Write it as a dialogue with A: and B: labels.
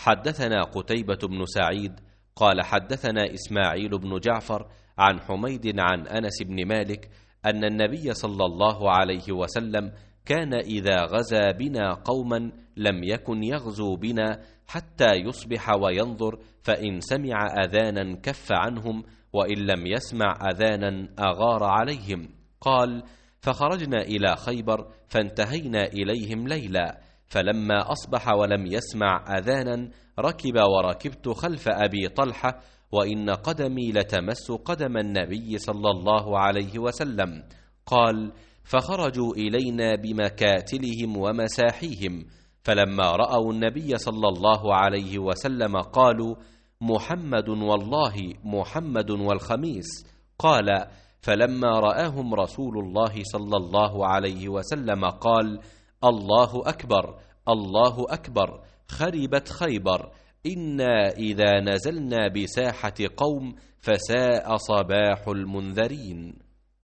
A: حدثنا قتيبة بن سعيد قال حدثنا إسماعيل بن جعفر عن حميد عن أنس بن مالك أن النبي صلى الله عليه وسلم كان إذا غزا بنا قوما لم يكن يغزو بنا حتى يصبح وينظر، فإن سمع أذانا كف عنهم، وإن لم يسمع أذانا أغار عليهم. قال: فخرجنا إلى خيبر فانتهينا إليهم ليلا، فلما أصبح ولم يسمع أذانا ركب وركبت خلف أبي طلحة، وإن قدمي لتمس قدم النبي صلى الله عليه وسلم. قال: فخرجوا إلينا بمكاتلهم ومساحيهم، فلما رأوا النبي صلى الله عليه وسلم قالوا: محمد والله، محمد والخميس. قال: فلما رآهم رسول الله صلى الله عليه وسلم قال: الله أكبر، الله أكبر، خربت خيبر، إنا إذا نزلنا بساحة قوم فساء صباح المنذرين.